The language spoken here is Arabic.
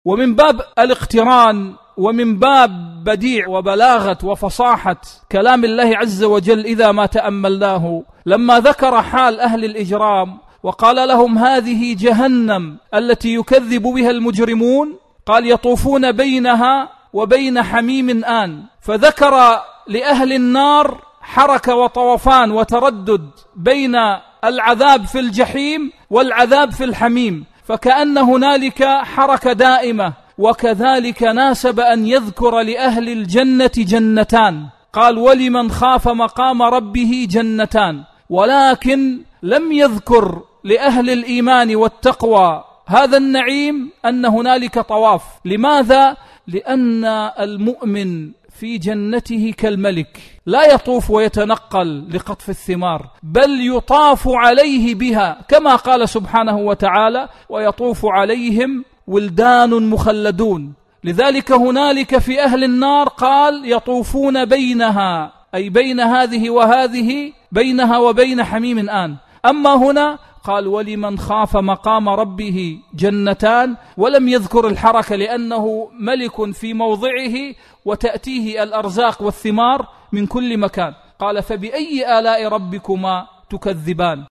ومن باب الاقتران ومن باب بديع وبلاغة وفصاحة كلام الله عز وجل إذا ما تأملناه، لما ذكر حال أهل الإجرام وقال لهم هذه جهنم التي يكذب بها المجرمون، قال يطوفون بينها وبين حميم آن، فذكر لأهل النار حركة وطوفان وتردد بين العذاب في الجحيم والعذاب في الحميم، فكأن هنالك حركة دائمة. وكذلك ناسب أن يذكر لأهل الجنة جنتان، قال ولمن خاف مقام ربه جنتان، ولكن لم يذكر لأهل الإيمان والتقوى هذا النعيم أن هنالك طواف. لماذا؟ لأن المؤمن في جنته كالملك، لا يطوف ويتنقل لقطف الثمار، بل يطاف عليه بها، كما قال سبحانه وتعالى ويطوف عليهم ولدان مخلدون. لذلك هنالك في أهل النار قال يطوفون بينها، أي بين هذه وهذه، بينها وبين حميم آن. أما هنا قال ولمن خاف مقام ربه جنتان، ولم يذكر الحركة لأنه ملك في موضعه وتأتيه الأرزاق والثمار من كل مكان. قال فبأي آلاء ربكما تكذبان.